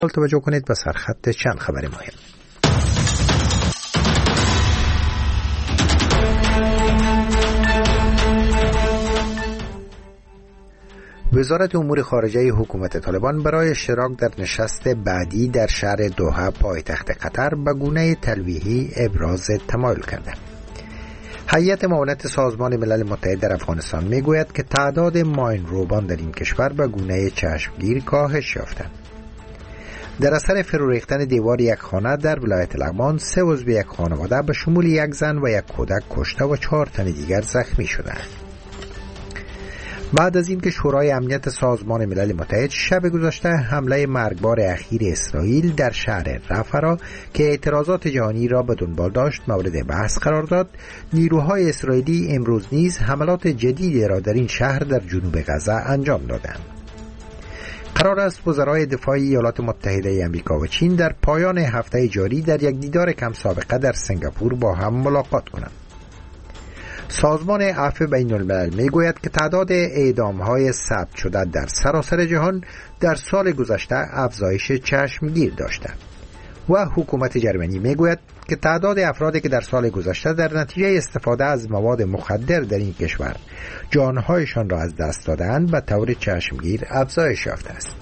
توجه کنید به سرخط چند خبر مهم. وزارت امور خارجه حکومت طالبان برای اشتراک در نشست بعدی در شهر دوحه پایتخت قطر به گونه تلویحی ابراز تمایل کرده. هیئت معاونت سازمان ملل متحد در افغانستان میگوید که تعداد ماین روبان در این کشور به گونه چشمگیر کاهش یافته. در اثر فرو ریختن دیوار یک خانه در ولایت لغمان 3 عضو یک خانواده به شمول یک زن و یک کودک کشته و 4 تن دیگر زخمی شدند. بعد از اینکه شورای امنیت سازمان ملل متحد شب گذشته حمله مرگبار اخیر اسرائیل در شهر رفح را که اعتراضات جهانی را به دنبال داشت مورد بحث قرار داد، نیروهای اسرائیلی امروز نیز حملات جدیدی را در این شهر در جنوب غزه انجام دادند. قرار است وزرای دفاع ایالات متحده آمریکا و چین در پایان هفته جاری در یک دیدار کم سابقه در سنگاپور با هم ملاقات کنند. سازمان عفو بین الملل میگوید که تعداد اعدام‌های ثبت شده در سراسر جهان در سال گذشته افزایش چشمگیر داشته و حکومت جرمنی میگوید که تعداد افرادی که در سال گذشته در نتیجه استفاده از مواد مخدر در این کشور جانهایشان را از دست دادند به طور چشمگیر افزایش یافته است.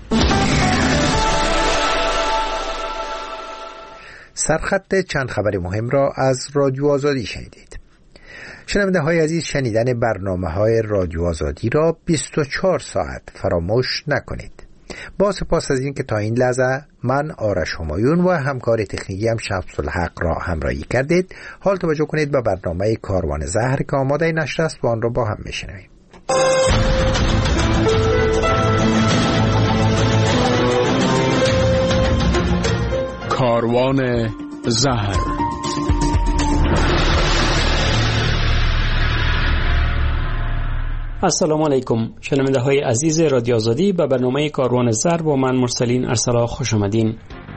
سرخط چند خبر مهم را از رادیو آزادی شنیدید. شنونده های عزیز، شنیدن برنامه های رادیو آزادی را 24 ساعت فراموش نکنید. با سپاس از این که تا این لحظه من آرش همایون و همکار تکنیکی هم شمس الحق را همراهی کردید. حال توجه کنید به برنامه کاروان زهر که آماده نشر است و آن را با هم میشنویم. کاروان زهر. السلام علیکم شنونده های عزیز رادیو آزادی، به برنامه کاروان زهر با من مرسلین ارسلا خوش آمدین.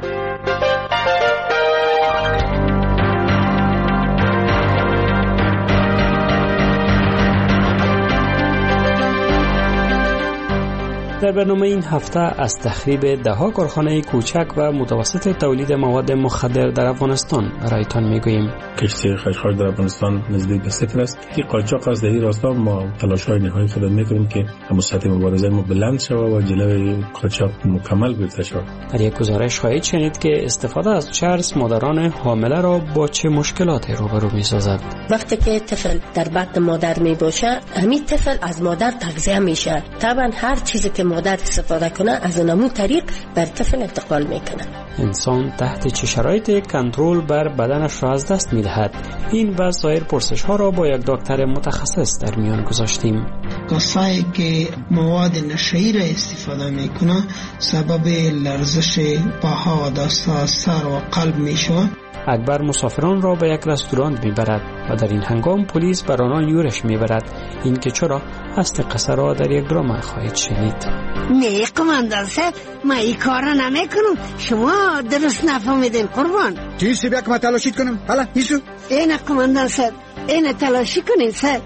در برنامه این هفته از تخریب ده‌ها کارخانه کوچک و متوسط تولید مواد مخدر در افغانستان برایتان میگوییم. کشتی خشخاش در افغانستان نزدیک به 0 است. این قاچاق از در این راستا ما تلاش‌های نهایی خود میکنیم که سطح مبارزه ما بلند شود و جلوی قاچاق مکمل گرفته شود. در یک گزارش خواهید شنید که استفاده از چرس مادران حامله را با چه مشکلاتی روبرو می‌سازد. وقتی که طفل در بطن مادر میباشه، همین طفل از مادر تغذیه میشه. طبعا هر چیزی که مادر استفاده کنه از همون طریق بر طفل انتقال میکنه. انسان تحت چه شرایطی کنترل بر بدنش را از دست میدهد؟ این و سایر پرسش ها را با یک دکتر متخصص در میان گذاشتیم. کسایی که مواد نشئی را استفاده میکنه سبب لرزش پاها و دست‌ها، سر و قلب میشود. اکبر مسافران را به یک رستوران میبرد و در این هنگام پلیس بر آنان یورش میبرد. این که چرا اصل قصه را در یک درام خواهید شنید. نه قماندان صاحب، ما این کار را نمیکنم. شما درست نفهمیدین قربان. چیزی بیا که ما تلاشید کنم؟ حالا ایسو این قماندان صاحب، این تلاشی کنین صاحب.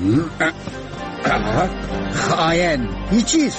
خائن هیچ چیز.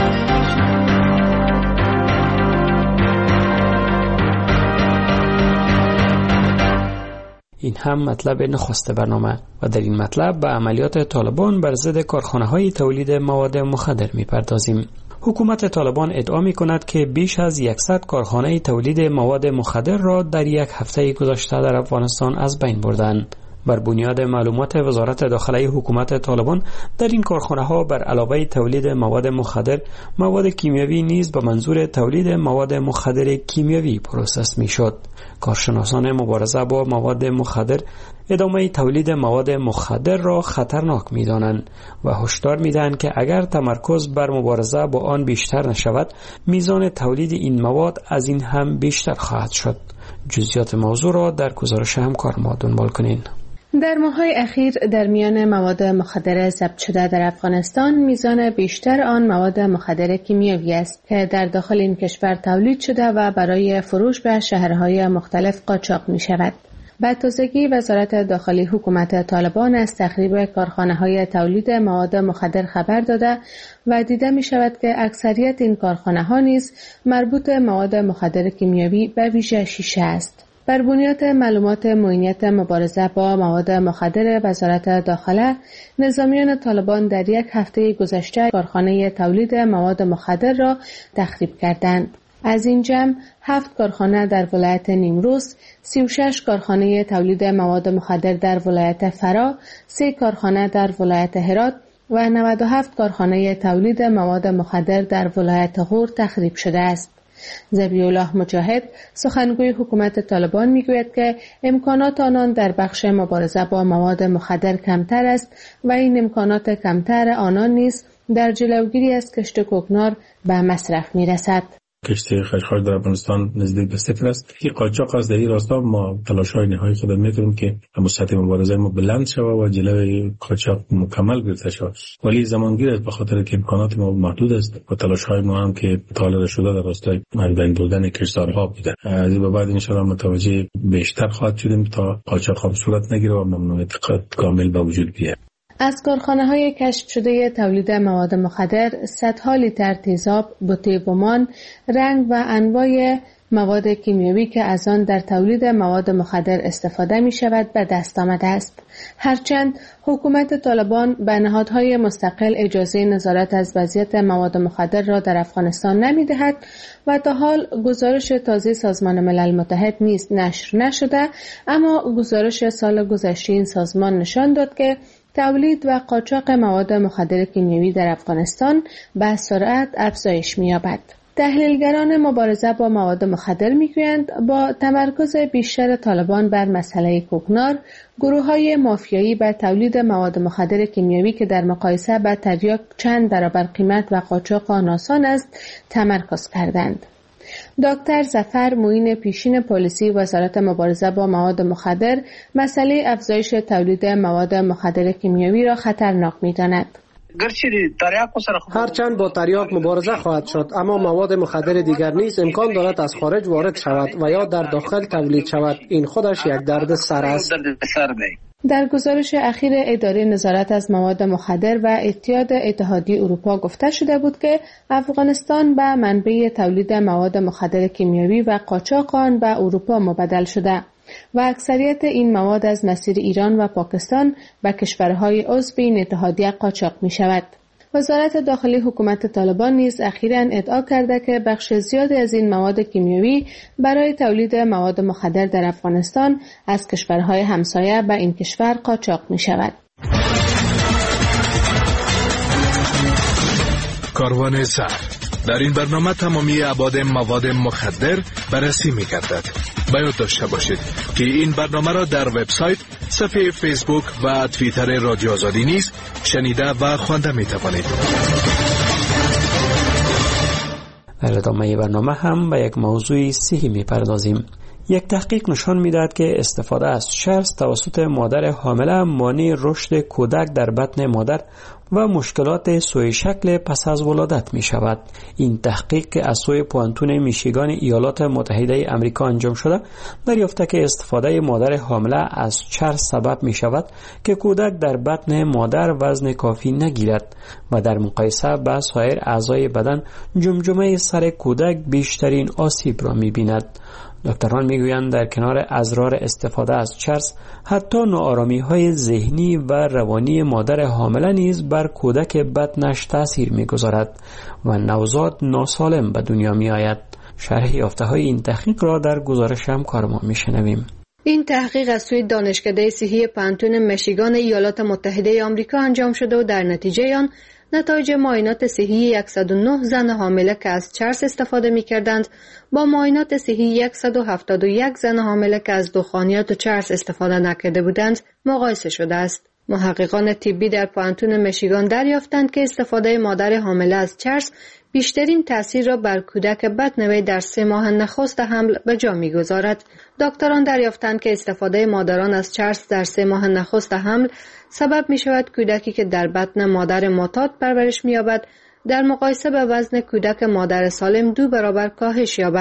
این هم مطلب نخست برنامه و در این مطلب به عملیات طالبان بر ضد کارخانه‌های تولید مواد مخدر می‌پردازیم. حکومت طالبان ادعا می‌کند که بیش از 100 کارخانه تولید مواد مخدر را در یک هفته گذشته در افغانستان از بین بردند. بر بنیاد معلومات وزارت داخلی حکومت طالبان، در این کارخانه‌ها بر علاوه تولید مواد مخدر، مواد کیمیاوی نیز به منظور تولید مواد مخدر کیمیاوی پروسس می‌شد. کارشناسان مبارزه با مواد مخدر ادامه تولید مواد مخدر را خطرناک می‌دانند و هشدار می‌دهند که اگر تمرکز بر مبارزه با آن بیشتر نشود، میزان تولید این مواد از این هم بیشتر خواهد شد. جزئیات موضوع را در گزارش همکار ما دنبال کنین. در ماه‌های اخیر در میان مواد مخدر ضبط شده در افغانستان میزان بیشتر آن مواد مخدر کیمیایی است که در داخل این کشور تولید شده و برای فروش به شهرهای مختلف قاچاق می شود. به تازگی وزارت داخلی حکومت طالبان از تخریب کارخانه‌های تولید مواد مخدر خبر داده و دیده می شود که اکثریت این کارخانه‌ها نیز مربوط مواد مخدر کیمیاوی به ویژه شیشه است. بر بنیاد معلومات معینیت مبارزه با مواد مخدر وزارت داخله، نظامیان طالبان در یک هفته گذشته کارخانه تولید مواد مخدر را تخریب کردند. از این جمع 7 کارخانه در ولایت نیمروز، 36 کارخانه تولید مواد مخدر در ولایت فرا، 3 کارخانه در ولایت هرات و 97 کارخانه تولید مواد مخدر در ولایت غور تخریب شده است. ذبیح الله مجاهد سخنگوی حکومت طالبان میگوید که امکانات آنان در بخش مبارزه با مواد مخدر کمتر است و این امکانات کمتر آنان نیز در جلوگیری از کشت کوکنار به مصرف میرسد. کشت خشخاش در افغانستان نزدیک به صفر است. این قاچاق از در این راستا ما تلاش‌های نهایی خود می‌کنیم که سطح مبارزه ما بلند شود و جلوی قاچاق مکمل گرفته شود. ولی زمانگیر است به خاطر که امکانات ما محدود است و تلاش‌های ما هم که طالب شده در راستای بین بردن کشتزارها بوده. از این به بعد ان شاء الله متوجه بیشتر خواهد شدیم تا قاچاق صورت نگیره و ممنوعیت کامل به وجود بیاید. از کارخانه‌های کشف شده تولید مواد مخدر، صدها لیتر تیزاب، بوتیبومان، رنگ و انواع مواد کیمیاوی که از آن در تولید مواد مخدر استفاده می شود به دست آمده است. هرچند حکومت طالبان به نهادهای مستقل اجازه نظارت از وضعیت مواد مخدر را در افغانستان نمی دهد و تا حال گزارش تازه سازمان ملل متحد نیز نشر نشده، اما گزارش سال گذشته این سازمان نشان داد که تولید و قاچاق مواد مخدر کیمیاوی در افغانستان به سرعت افزایش می‌یابد. تحلیلگران مبارزه با مواد مخدر می‌گویند با تمرکز بیشتر طالبان بر مسئله کوکنار، گروه‌های مافیایی به تولید مواد مخدر کیمیاوی که در مقایسه با تریاک چند برابر قیمت و قاچاق آن آسان است، تمرکز کردند. دکتر ظفر معین پیشین پلیسی وزارت مبارزه با مواد مخدر مسئله افزایش تولید مواد مخدر کیمیاوی را خطرناک می‌داند. هرچند با تریاک مبارزه خواهد شد، اما مواد مخدر دیگر نیز امکان دارد از خارج وارد شود و یا در داخل تولید شود. این خودش یک درد سر است. در گزارش اخیر اداره نظارت از مواد مخدر و اتحادیه اروپا گفته شده بود که افغانستان به منبع تولید مواد مخدر کیمیاوی و قاچاق آن به اروپا مبادل شده و اکثریت این مواد از مسیر ایران و پاکستان به کشورهای عضو این اتحادیه قاچاق می شود. وزارت داخلی حکومت طالبان نیز اخیراً ادعا کرده که بخش زیادی از این مواد کیمیاوی برای تولید مواد مخدر در افغانستان از کشورهای همسایه به این کشور قاچاق می شود. کاروان سر در این برنامه تمامی ابعاد مواد مخدر بررسی می گردد. باید داشته باشید که این برنامه را در وبسایت، صفحه فیسبوک و توییتر رادیو آزادی نیز شنیده و خوانده می توانید. در ادامه برنامه هم به یک موضوع صحی می پردازیم. یک تحقیق نشان می‌دهد که استفاده از چرس توسط مادر حامله مانع رشد کودک در بطن مادر و مشکلات سوی شکل پس از ولادت می شود. این تحقیق که از سوی پوانتون میشیگان ایالات متحده آمریکا انجام شده دریافته که استفاده مادر حامله از چرس سبب می شود که کودک در بطن مادر وزن کافی نگیرد و در مقایسه با سایر اعضای بدن جمجمه سر کودک بیشترین آسیب را می بیند. دکتران میگویند در کنار اضرار استفاده از چرس، حتی ناآرامی‌های ذهنی و روانی مادر حامله نیز بر کودک بطنش تأثیر می‌گذارد و نوزاد ناسالم به دنیا می‌آید. شرح یافته‌های این تحقیق را در گزارش همکارمان می‌شنویم. این تحقیق از سوی دانشکده صحی پوانتون میشیگان ایالات متحده آمریکا انجام شده و در نتیجه آن نتایج معاینات صحی 109 زن حامله که از چرس استفاده می‌کردند با معاینات صحی 171 زن حامله که از دخانیات و چرس استفاده نکرده بودند مقایسه شده است. محققان طبی در پوانتون میشیگان دریافتند که استفاده مادر حامله از چرس بیشترین تأثیر را بر کودک بطن وی در 3 ماه نخست حمل به جا می‌گذارد. دکتران دریافتند که استفاده مادران از چرس در 3 ماه نخست حمل سبب می شود کودکی که در بطن مادر معتاد پرورش می یابد در مقایسه به وزن کودک مادر سالم 2 برابر کاهش یابد.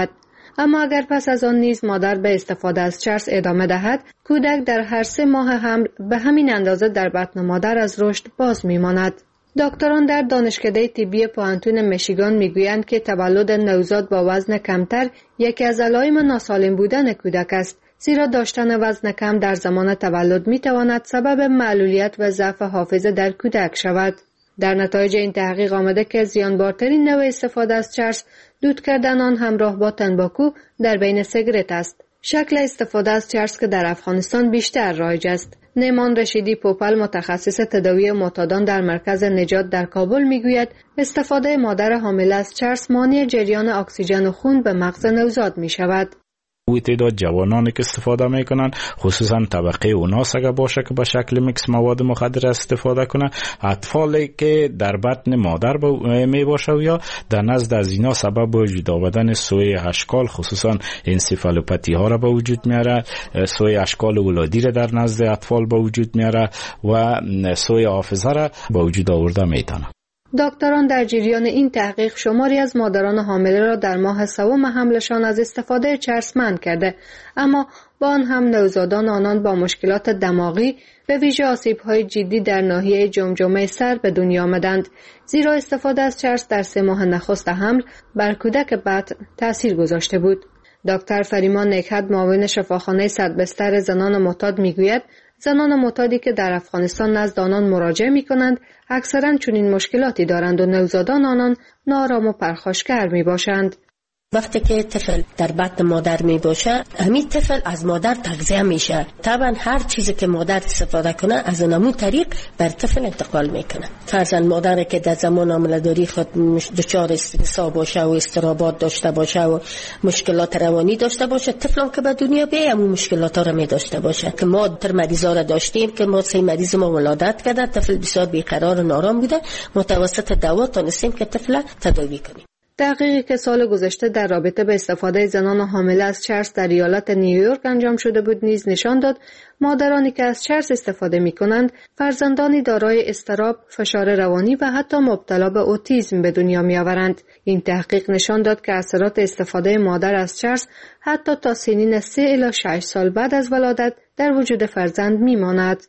اما اگر پس از آن نیز مادر به استفاده از چرس ادامه دهد، کودک در هر 3 ماه حمل به همین اندازه در بطن مادر از رشد باز می‌ماند. دکتران در دانشکده طبی پوهنتون میشیگان میگویند که تولد نوزاد با وزن کمتر یکی از علائم ناسالم بودن کودک است، زیرا داشتن وزن کم در زمان تولد میتواند سبب معلولیت و ضعف حافظه در کودک شود. در نتایج این تحقیق آمده که زیانبارترین نوع استفاده از چرس دود کردن آن همراه با تنباکو در بین سیگارت است. شکل استفاده از چرس که در افغانستان بیشتر رایج است. نیمان رشیدی پوپل، متخصص تداوی معتادان در مرکز نجات در کابل میگوید استفاده مادر حامل از چرس مانع جریان اکسیژن خون به مغز نوزاد می شود. او تعداد جوانانی که استفاده میکنن، خصوصا طبقه اوناس اگر باشه که به شکل میکس مواد مخدر استفاده کنه، اطفالی که در بطن مادر می باشه یا در نزد از اینا سبب وجود آمدن سوء اشکال، خصوصا انسفالوپاتی ها را به وجود میاره، سوء اشکال ولادی را در نزد اطفال به وجود میاره و سوء حافظه را به وجود آورده میتونه. دکتران در جریان این تحقیق شماری از مادران حامله را در ماه 3 حملشان از استفاده چرس منع کرده، اما با آن هم نوزادان آنان با مشکلات دماغی به ویژه آسیب‌های جدی در ناحیه جمجمه سر به دنیا آمدند، زیرا استفاده از چرس در 3 ماه نخست حمل بر کودک بطن تأثیر گذاشته بود. دکتر فریمان نکهت، معاون شفاخانه صدبستر زنان معتاد میگوید زنان معتادی که در افغانستان نزد آنان مراجعه می‌کنند اکثراً چنین مشکلاتی دارند و نوزادان آنان نارام و پرخاشگر میباشند. وقتی که طفل در بطن مادر می باشه، همین طفل از مادر تغذیه میشه. طبعا هر چیزی که مادر استفاده کنه از اون طریق بر طفل انتقال میکنه. فرضاً مادر که در زمان حامله‌داری خود دچار استرس باشه و اضطرابات داشته باشه و مشکلات روانی داشته باشه، طفلم که به دنیا بیاد همون مشکلات را می داشته باشه. که ما در مریضا را داشتیم که ما 3 مریض ما ولادت کرده، طفل بسیار بیقرار و نارام بوده، متوسط دوا تونستیم که طفل تداوی کنیم. تحقیقی که سال گذشته در رابطه به استفاده زنان حامله از چرس در ایالت نیویورک انجام شده بود نیز نشان داد مادرانی که از چرس استفاده می کنند فرزندانی دارای اضطراب، فشار روانی و حتی مبتلا به اوتیسم به دنیا می آورند. این تحقیق نشان داد که اثرات استفاده مادر از چرس حتی تا سنین 3 الی 6 سال بعد از ولادت در وجود فرزند می ماند.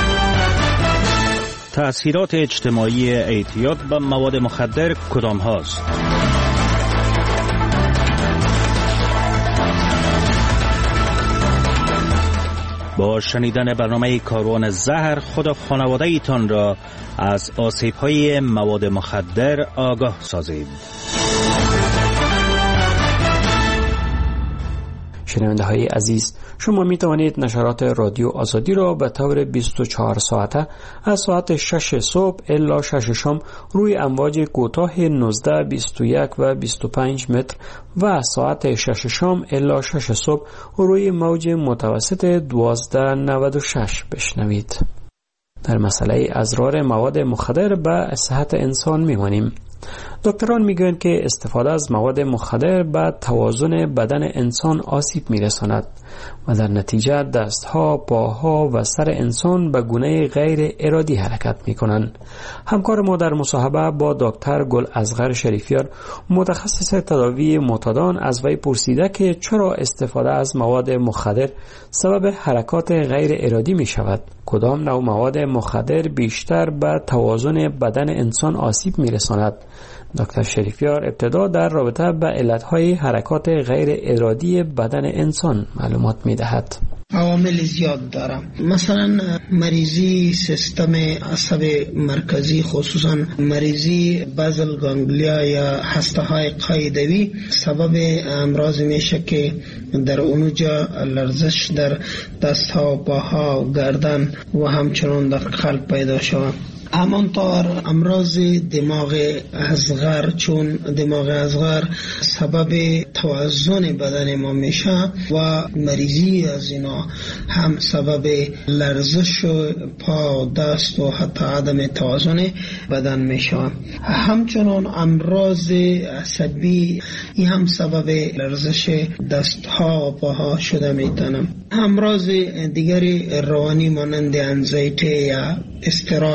تأثیرات اجتماعی اعتیاد به مواد مخدر کدام هاست؟ با شنیدن برنامه کاروان زهر خود و خانواده ایتان را از آسیب‌های مواد مخدر آگاه سازید. شنونده های عزیز، شما می توانید نشرات رادیو آزادی را به طور 24 ساعته از ساعت 6 صبح الی 6 شام روی امواج کوتاه 19، 21 و 25 متر و ساعت 6 شام الی 6 صبح روی موج متوسط 1296 بشنوید. در مسئله اضرار مواد مخدر به صحت انسان می‌مانیم. دکتران میگویند که استفاده از مواد مخدر به توازن بدن انسان آسیب میرساند و در نتیجه دستها، پاها و سر انسان به گونه غیر ارادی حرکت میکنند. همکار ما در مصاحبه با دکتر گل اصغر شریفیار، متخصص تداوی معتادان، از وی پرسیده که چرا استفاده از مواد مخدر سبب حرکات غیر ارادی می شود؟ کدام نوع مواد مخدر بیشتر به توازن بدن انسان آسیب میرساند؟ دکتر شریفیار ابتدا در رابطه با علتهای حرکات غیر ارادی بدن انسان معلومات میدهد. عوامل زیاد دارم. مثلا مریضی سیستم عصب مرکزی، خصوصا مریضی بازل گانگلیا یا هسته های قاعدوی سبب امراض میشه که در اونجا لرزش در دست ها، پاها و گردن و همچنان در قلب پیدا شود. همانطور امراض دماغ اصغر، چون دماغ اصغر سبب توازن بدن ما میشه و مریضی از اینا هم سبب لرزش پا، دست و حتی عدم توازن بدن میشه. همچنان امراض عصبی این هم سبب لرزش دست ها و پاها شده میتونم. امراض دیگری روانی مانند انزایتی یا اضطراب،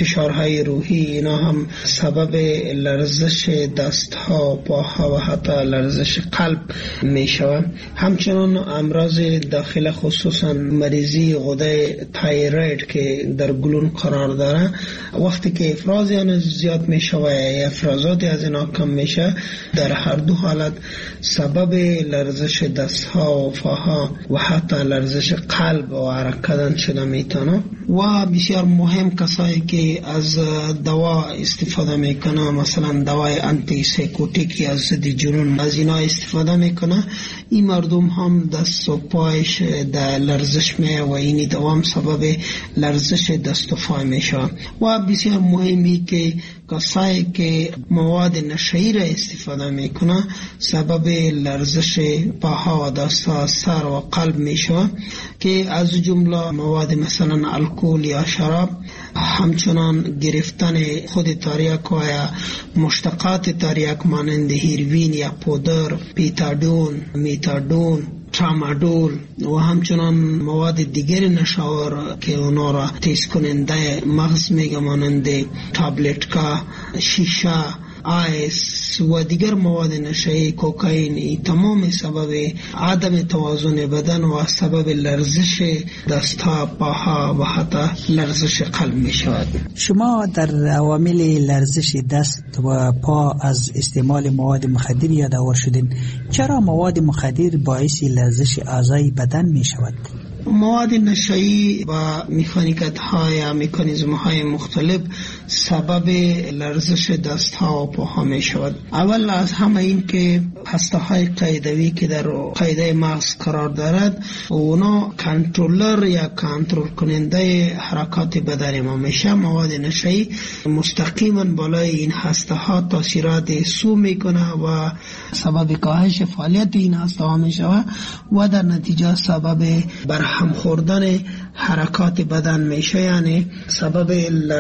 فشارهای روحی، اینا هم سبب لرزش دستها، پاها و حتی لرزش قلب می شود. همچنان امراض داخل خصوصا مریضی غده تایروید که در گلون قرار داره، وقتی که افراز آن زیاد می شود یا افرازات از اینا کم می شود، در هر دو حالت سبب لرزش دستها و پاها و حتی لرزش قلب و حرکت شده میتونه. و بسیار مهم کسایی که از دوا استفاده میکنه، مثلا دوای آنتی سایکوتیک یا ضد جنون، از اینا استفاده میکنه، این مردم هم دست و پایش در لرزش می و این دوام سبب لرزش دست و پای میشه. و بسیار مهمی که کسایی که مواد نشه‌ای را استفاده میکنه سبب لرزش پاها و دستها، سر و قلب میشه، که از جمله مواد مثلا الکل یا شراب، همچنان گرفتن خود تریاک و یا مشتقات تریاک مانند هیروین یا پودر، پیتادون، میتادون، ترامادول و همچنان مواد دیگر نشاور که اونا را تیز کننده مغز میگه مانند تابلتکا، شیشه، آیس و دیگر مواد نشه‌ای، کوکائین، تمام سبب عدم توازن بدن و سبب لرزش دستها، پاها و حتی لرزش قلب می شود. شما در عوامل لرزش دست و پا از استعمال مواد مخدر یادآور شدین. چرا مواد مخدر باعث لرزش اعضای بدن می شود؟ مواد نشایی و مکانیکت های مکانیزم های مختلف سبب لرزش دست ها و پاها می شود. اول از همه این که هسته های قیدوی که در قیده مغز قرار دارد، اونا کنترلر یا کنترل کننده حرکات بدن ما میشه. مواد نشایی مستقیما بالای این هسته ها تاثیرات سو میکنه و سبب کاهش فعالیت این هسته ها می شود و در نتیجه سبب برهم خوردن حرکات بدن میشه، یعنی سبب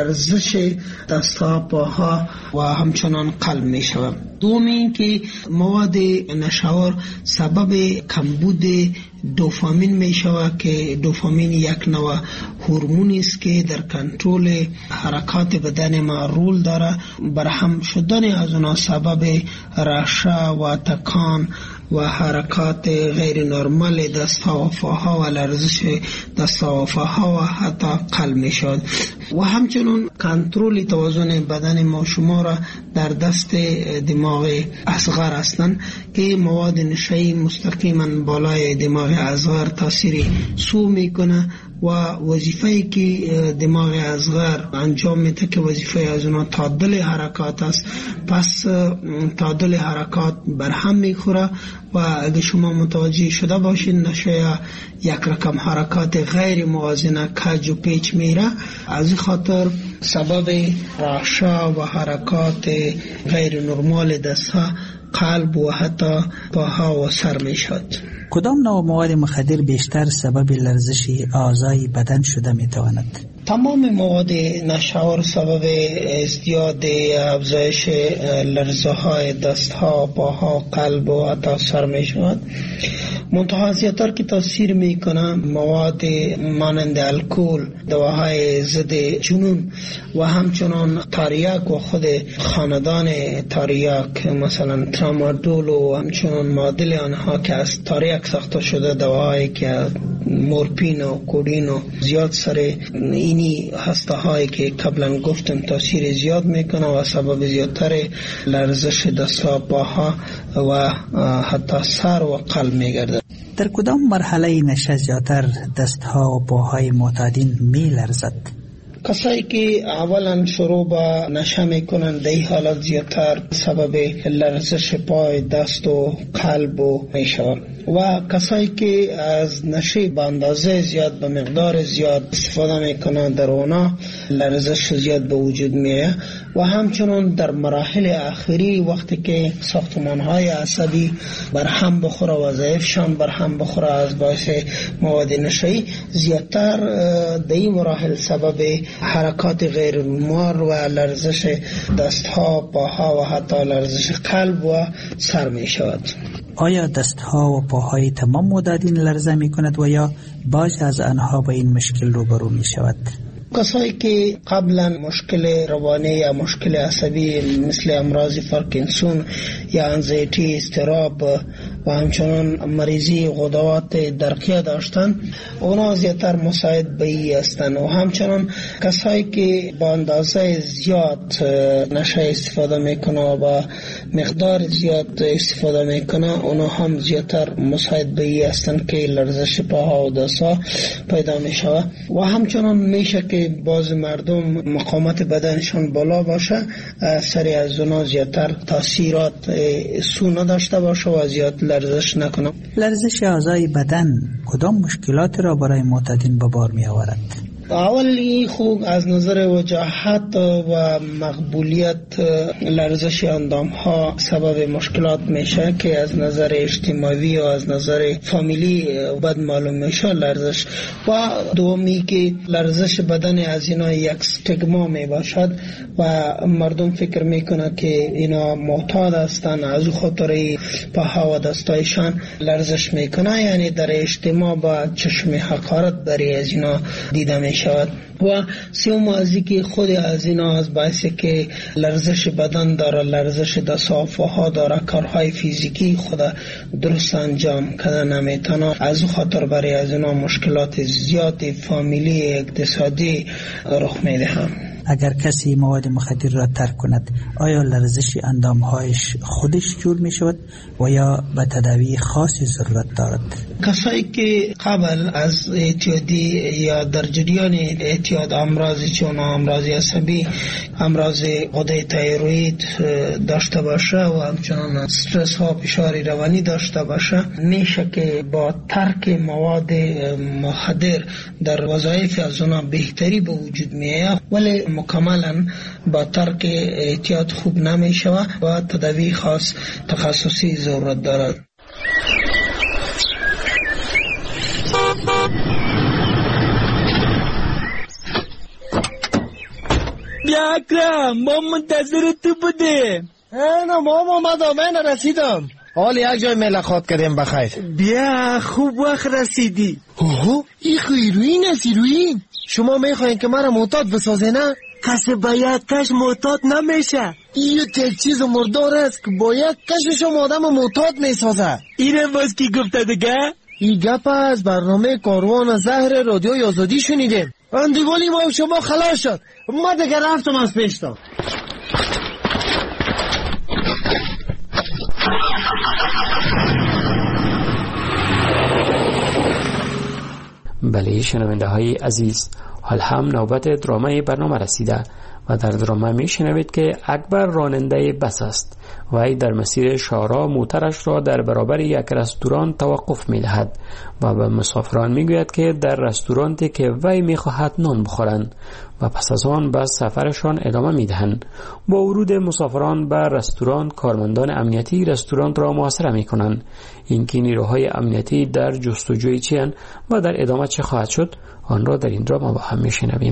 لرزش دستها، پاها و همچنان قلب میشه. دومی که مواد نشاور سبب کمبود دوپامین می شود که دوپامین یک نوع هورمون است که در کنترل حرکات بدن ما رول داره. برهم شدن از اونها سبب رعشه و تکان و حرکات غیر نرمال دستها و پاها و لرزش دستها و پاها و حتی قلب می شود. و همچنین کنترل توازن بدن ما شما را در دست دماغ اصغر هستند که مواد نشایی مستقیما بالای دماغ اصغر تاثیر سو میکنه و وظیفه‌ای که دماغ اصغر انجام میده که وظیفه از اونها تعادل حرکات است، پس تعادل حرکات برهم میخوره و اگه شما متوجه شده باشید نشه یک رقم حرکات غیر موازنه کج و پیچ میره، از خاطر سبب رعشه و حرکات غیر نرمال دستها، قلب و حتی پاها و سر میشد. کدام نوع مواد مخدر بیشتر سبب لرزش اعضای بدن شده میتواند؟ تمام مواد نشاور سبب ازدیاد افزایش لرزه های دستها، پاها، قلب و حتی سر می شود. منتها زیادتر که تاثیر می کنه مواد مانند الکل، دواهای ضد جنون و همچنان تریاک و خود خاندان تریاک، مثلا ترامادول و همچنان معادل آنها که از تریاک ساخته شده، دواهایی که مورفین و کدین و زیاد سر اینی هسته هایی که قبلا گفتم تاثیر زیاد میکنه و سبب زیادتر لرزش دستها، پاها و حتی سر و قلب میگرده. در کدام مرحله نشه زیادتر دستها و پاهای معتادین می لرزد؟ کسایی که اولا شروع به نشه میکنن در این حالت زیادتر سبب لرزش پای، دست و قلب میشود. و کسایی که از نشه به اندازه زیاد، به مقدار زیاد استفاده میکنن، در اونا لرزش زیاد به وجود میه. و همچنان در مراحل آخری وقتی که ساختمانهای عصبی برهم بخوره و ضعیفشان برهم بخوره از باعث مواد نشه‌ای، زیادتر در این مراحل سبب حرکات غیر نرمال و لرزش دستها، پاها و حتی لرزش قلب و سر می شود. آیا دستها و پاهای تمام معتادین لرزه می کند و یا بعضی از آنها با این مشکل روبرو می شود؟ کسایی که قبلا مشکل روانی یا مشکل عصبی مثل امراض پارکینسون یا انزایتی، اضطراب و همچنان مریضی غدوات درقیه داشتن، اونا زیادتر مساعد به ای هستند. و همچنان کسایی که با اندازه زیاد نشه استفاده میکنه و با مقدار زیاد استفاده میکنه، اونا هم زیادتر مساعد به ای هستند که لرزش پاها و دستها پیدا میشوه. و همچنان میشه که بعض مردم مقاومت بدنشان بالا باشه، سری از اونا زیادتر تاثیرات سو نداشته باشه و زیاد لرزش نکنه. لرزش اعضای بدن کدام مشکلات را برای معتادین به بار می آورد؟ اولی خوب از نظر وجاهت و مقبولیت لرزش اندام ها سبب مشکلات میشه که از نظر اجتماعی و از نظر فامیلی بد معلوم میشه لرزش. و دومی که لرزش بدن از اینا یک استگما می باشد و مردم فکر میکنه که اینا معتاد هستن، از خاطر پاها و دستایشان لرزش میکنه، یعنی در اجتماع با چشم حقارت برای از اینا دیده میشه. و سوم ازی که خود از اینا از باعثی که لرزش بدن داره، لرزش دست‌ها داره، کارهای فیزیکی خود درست انجام کردن نمیتونه، از خاطر برای از اینا مشکلات زیاد فامیلی اقتصادی رخ میدهند. اگر کسی مواد مخدر را ترک کند، آیا لرزش اندامهایش خودش جور می شود و یا به تداوی خاصی ضرورت دارد؟ کسایی که قبل از اعتیادی یا در جریان اعتیاد امراض چون امراض عصبی، امراض غده تایروید داشته باشه و همچنان استرس ها، فشار روانی داشته باشه، میشه که با ترک مواد مخدر در وظایف از اونا بهتری به وجود میاد، ولی مکملا با ترک اعتیاد خوب نمیشه و تداوی خاص تخصصی ضرورت دارد. بیا اکرم، ما منتظر تو بودیم. نه ما اومدم، من رسیدم. حال یک جای ملاقات کردیم بخیر. بیا خوب وقت رسیدی. اوه این هیروین است، هیروین. شما میخواین که مرا معتاد بسازه نه؟ کسی با یک کش معتاد نمیشه. این یک چیز مردار است که با یک کشش آدم معتاد میسازه. اینه باز کی گفته دیگه؟ این گپ از برنامه کاروان زهر رادیوی آزادی شنیدیم. اندیوالی ما شما خلاص شد، ما دیگه رفتم از پیشتا. بله شنونده های عزیز، حال هم نوبت درامه برنامه رسیده و در درامه می شنوید که اکبر راننده بس است و ای در مسیر شارع موترش را در برابر یک رستوران توقف می دهد و به مسافران می گوید که در رستورانتی که وی می خواهد نان بخورند و پس از آن به سفرشان ادامه می دهند. با ورود مسافران به رستوران، کارمندان امنیتی رستوران را محاصره می کنند. اینکه نیروهای امنیتی در جستجوی چی‌اند و در ادامه چه خواهد شد، آن را در این درام با هم می شنویم.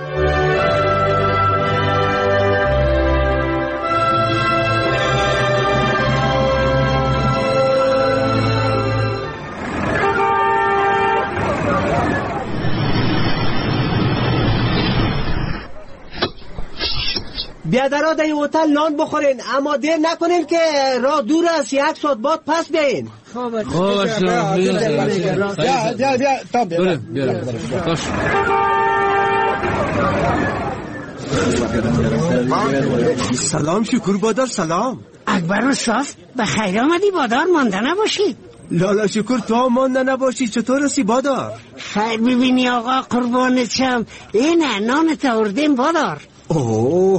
بیادرها در این هتل نان بخورین، اما دیر نکنین که راه دور است، 1 ساعت بعد پس بیاین. سلام شکر بادار، سلام. اکبر استاد بخیر آمدی بادار، مانده نباشی. لالا شکر تو هم مانده نباشی، چطور هستی بادار؟ خیر ببینی آقا قربانت شم، اینه نانت آوردیم بادار. اوه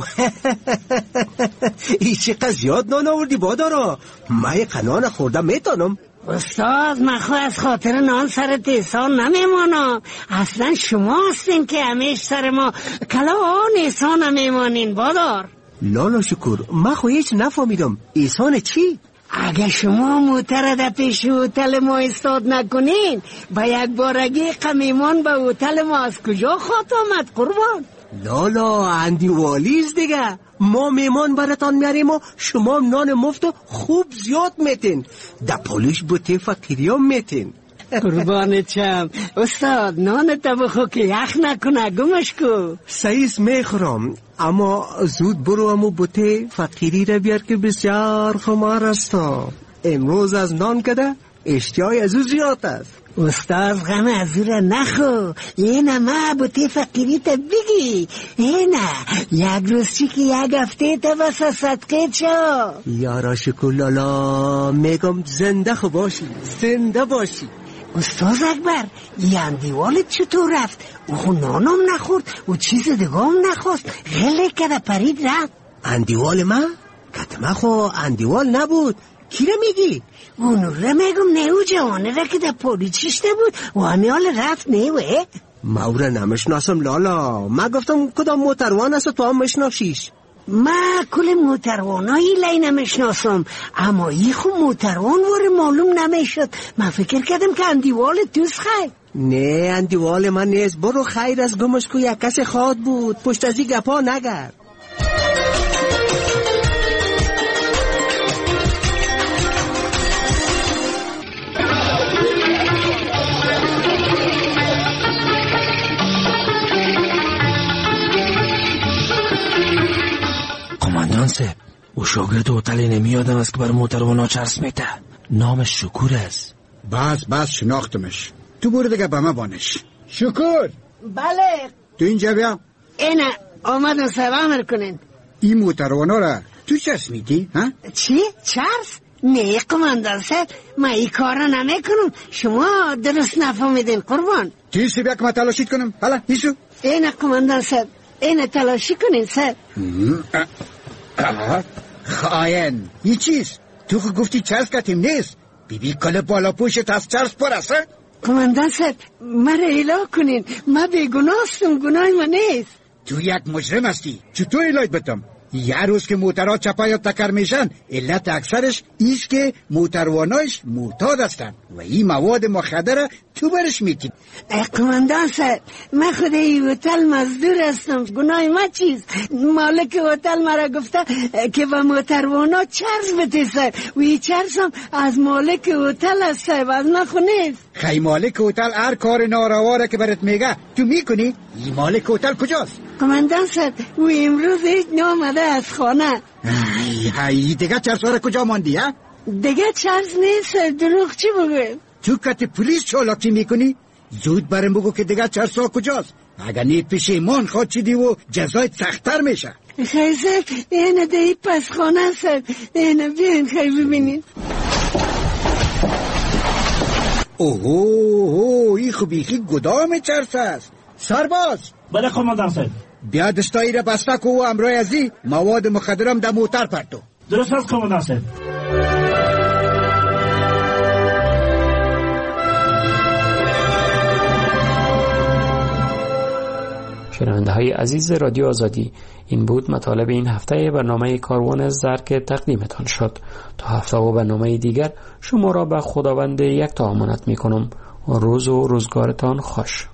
این چقدر زیاد نان آوردی بادارا، من یک نان خوردم میتونم. استاد من خواهد از خاطر نان سرت احسان نمیمانم، اصلا شما هستین که همیش سر ما کلا آن احسان نمیمانین بادار. لالا شکر من خواهد هیچ نفهمیدم، احسان چی؟ اگه شما موتر پیش هتل ما استاد نکنین، با یک بارگی قمیمان به هتل ما از کجا خواهد آمد قربان؟ لالا اندی والیز دیگه، ما میمان براتان میاریم و شما نان مفت خوب زیاد میتین، دا پولیش بوتی فقیری هم میتین. قربانت شم استاد، نان بخو که یخ نکنه، گمش کو. سعیس میخورم، اما زود برو امو بوته فقیری را بیار که بسیار خمار است. امروز از نان کده اشتیای از او زیاد است. استاد غم از او را نخو، اینه ما بوته فقیری تا بگی، اینه یک روز چی که یک هفته تا بسا صدقه چا. یارا شکلالا میگم زنده خو باشی، زنده باشی. استاد اکبر، این دیوالت چطور رفت؟ او نانم نخورد، او چیز دیگه هم نخواست، غله کده پرید رفت. اندیوال من؟ کتمه خو اندیوال نبود. کی را میگی؟ اونو را میگم، نیو جوانه را که در پولی چیشته بود و همیال رفت نیوه. ما او را نمشناسم لالا، ما گفتم کدام موتروان است تو هم مشناسیش. ما کل موتروانایی لی نمشناسم، اما ای خو موتروان وره معلوم نمیشد. من فکر کردم که اندیوال دوست خیر. نه اندیوال من نیست، برو خیر از گمش کو یک کس خواد بود، پشت ازی گپا نگر. کماندان صاحب، او شاگرد هتل نمیادم است که بر موتروانا چرس میته، نامش شکور است. بس شناختمش. تو برو دیگه به ما بانش. شکور. بله. تو اینجا بیا. اینه آمدن صاحب امر کنین. این موتروانا را تو چرس میتی؟ ها؟ چی؟ چرس؟ نه کماندان صاحب، من این کار را نمی کنم، شما درست نفهمیدین قربان. تیسی بیا که ما تلاشید کنم. حالا ایسو. اینه کماندان صاحب، اینه تلاشی کنین صاحب. خاین این چیز؟ تو خود گفتی چرس کتیم نیست. بی کل بالا پوشت از چرس پرسته؟ کماندان صاحب، مرا ایلا کنین، من بیگناستم، گناه من نیست. تو یک مجرم هستی، چطور ایلایت بتم؟ یه روز که موترها چپا یا تکر میشن، علت اکثرش ایست که موتروانایش معتاد هستن و این مواد مخدر تو برش میتی. کماندان صاحب، من خود این هتل مزدور هستم، گناه ما چیز؟ مالک هتل مرا گفته که با موتروانا چرس بده صاحب، و این چرس هم از مالک هتل است صاحب، از من خو نیست. خیلی مالک هتل هر کار نارواره که برات میگه تو میکنی؟ این مالک هتل کجاست؟ کماندان صاحب، و امروز هیچ نامده از خانه. ای دیگه چرس ها کجا ماندی ها؟ دیگه چرس نیست، دروغ چی بگویم؟ تو کت پلیس چالاکی میکنی؟ زود برم بگو که دیگه چرس ها کجاست. اگر نیت پشیمان خواد چیدی و جزایت سخت‌تر میشه. خیلی صاحب، اینه دیگه پس خانه صاحب، اینه بیاین خیلی ببینین. اوه این خوبیخی گدام چرس است. سرباز. بله کماندان صاحب. بیا دستایی را بسته کو و امرای ازی مواد مخدرم در موتر پرتو. درست است کماندان صاحب. شنونده های عزیز رادیو آزادی، این بود مطالب این هفته برنامه کاروان زر که تقدیمتان شد. تا هفته و برنامه دیگر شما را به خداوند یکتا امانت می کنم. روز و روزگارتان خوش.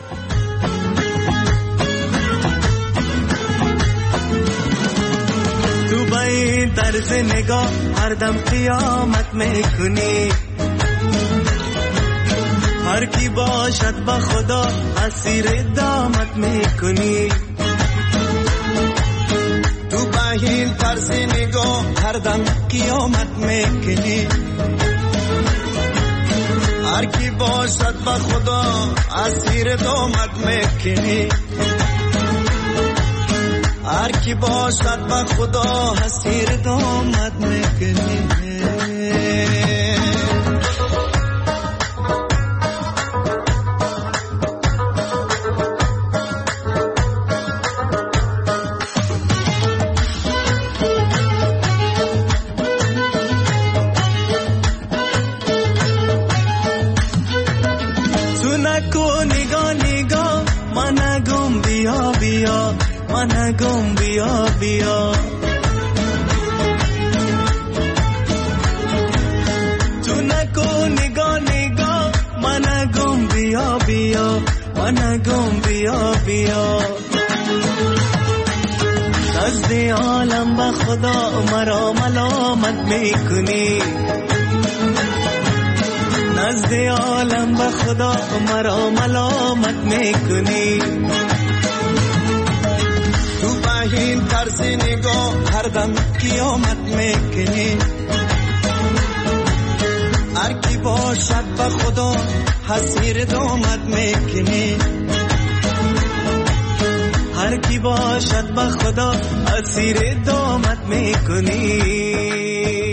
تو با این طرز نگاه هر دم قیامت میکنی، هر کی باشد با خدا اسیر دامت میکنی. تو با این طرز نگاه هر دم قیامت میکنی، هر کی باشد با خدا اسیر دامت میکنی. هر کی باشد با خدا اسیر دامت میکنی. منگم بیا بیا، تو نکو نگاه نگاه، منگم بیا بیا، منگم بیا بیا. نزد عالم با خدا مرا ملامت میکنی، نزد عالم به خدا مرا ملامت میکنی. تو به این طرز نگاه هر دم قیامت میکنی. هر کی باشد به خدا حسیر دامت میکنی. هر کی باشد به خدا اسیر دامت میکنی.